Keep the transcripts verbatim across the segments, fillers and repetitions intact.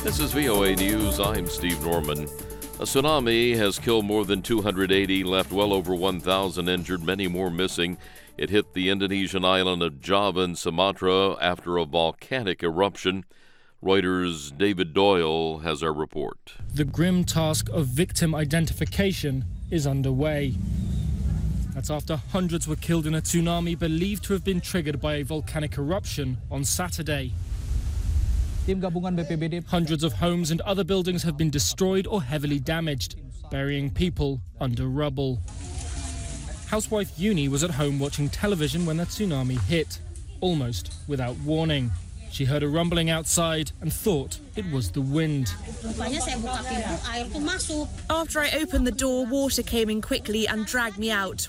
This is V O A News. I'm Steve Norman. A tsunami has killed more than two hundred eighty, left well over one thousand injured, many more missing. It hit the Indonesian island of Java and Sumatra after a volcanic eruption. Reuters' David Doyle has our report. The grim task of victim identification is underway. That's after hundreds were killed in a tsunami believed to have been triggered by a volcanic eruption on Saturday. Hundreds of homes and other buildings have been destroyed or heavily damaged, burying people under rubble. Housewife Uni was at home watching television when the tsunami hit, almost without warning. She heard a rumbling outside and thought it was the wind. After I opened the door, water came in quickly and dragged me out.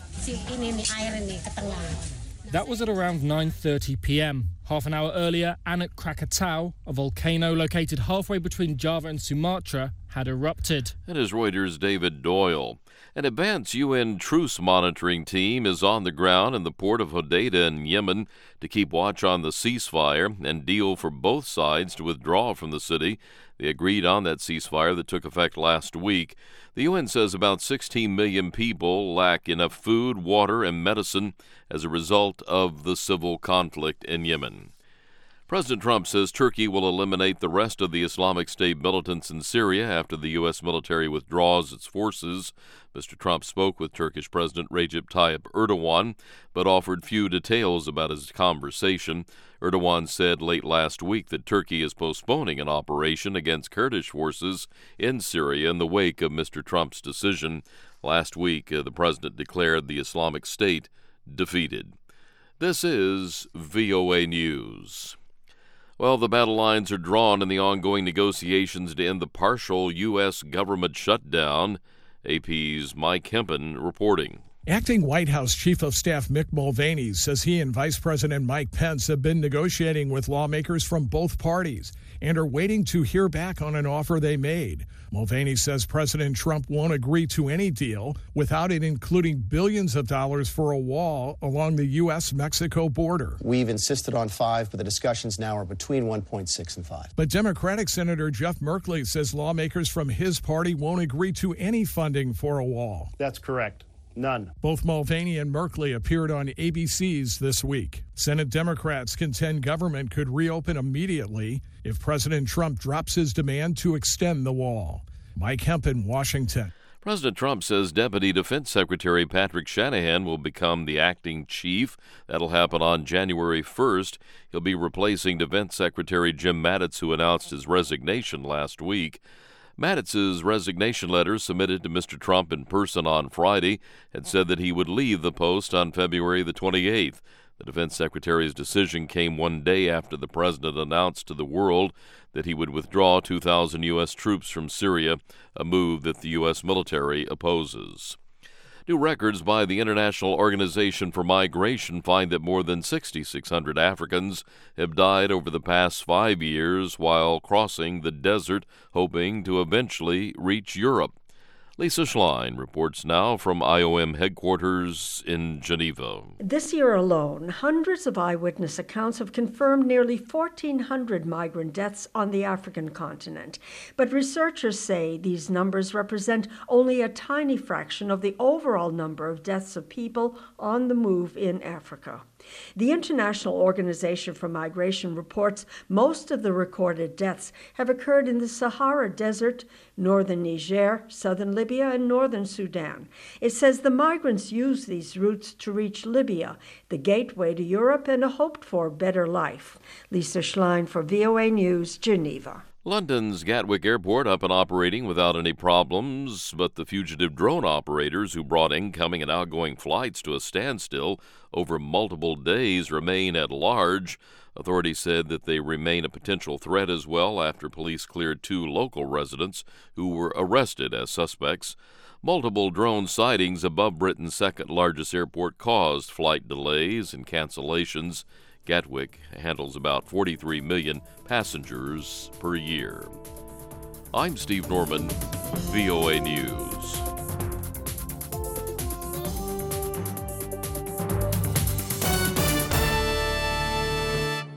That was at around nine thirty p.m. Half an hour earlier, Anak Krakatau, a volcano located halfway between Java and Sumatra, had erupted. That is Reuters' David Doyle. An advanced U N truce monitoring team is on the ground in the port of Hodeidah in Yemen to keep watch on the ceasefire and deal for both sides to withdraw from the city. They agreed on that ceasefire that took effect last week. The U N says about sixteen million people lack enough food, water, and medicine as a result of the civil conflict in Yemen. President Trump says Turkey will eliminate the rest of the Islamic State militants in Syria after the U S military withdraws its forces. Mister Trump spoke with Turkish President Recep Tayyip Erdogan, but offered few details about his conversation. Erdogan said late last week that Turkey is postponing an operation against Kurdish forces in Syria in the wake of Mister Trump's decision. Last week, uh, the president declared the Islamic State defeated. This is V O A News. Well, the battle lines are drawn in the ongoing negotiations to end the partial U S government shutdown. A P's Mike Hempen reporting. Acting White House Chief of Staff Mick Mulvaney says he and Vice President Mike Pence have been negotiating with lawmakers from both parties and are waiting to hear back on an offer they made. Mulvaney says President Trump won't agree to any deal without it including billions of dollars for a wall along the U S Mexico border. We've insisted on five, but the discussions now are between one point six and five. But Democratic Senator Jeff Merkley says lawmakers from his party won't agree to any funding for a wall. That's correct. None. Both Mulvaney and Merkley appeared on A B C's this week. Senate Democrats contend government could reopen immediately if President Trump drops his demand to extend the wall. Mike Hempen, Washington. President Trump says Deputy Defense Secretary Patrick Shanahan will become the acting chief. That'll happen on January first. He'll be replacing Defense Secretary Jim Mattis, who announced his resignation last week. Mattis's resignation letter, submitted to Mister Trump in person on Friday, had said that he would leave the post on February the twenty-eighth. The defense secretary's decision came one day after the president announced to the world that he would withdraw two thousand U S troops from Syria, a move that the U S military opposes. New records by the International Organization for Migration find that more than six thousand six hundred Africans have died over the past five years while crossing the desert, hoping to eventually reach Europe. Lisa Schlein reports now from I O M headquarters in Geneva. This year alone, hundreds of eyewitness accounts have confirmed nearly fourteen hundred migrant deaths on the African continent. But researchers say these numbers represent only a tiny fraction of the overall number of deaths of people on the move in Africa. The International Organization for Migration reports most of the recorded deaths have occurred in the Sahara Desert, northern Niger, southern Libya, and northern Sudan. It says the migrants use these routes to reach Libya, the gateway to Europe and a hoped-for better life. Lisa Schlein for V O A News, Geneva. London's Gatwick Airport up and operating without any problems, but the fugitive drone operators who brought incoming and outgoing flights to a standstill over multiple days remain at large. Authorities said that they remain a potential threat as well after police cleared two local residents who were arrested as suspects. Multiple drone sightings above Britain's second-largest airport caused flight delays and cancellations. Gatwick handles about forty-three million passengers per year. I'm Steve Norman, V O A News.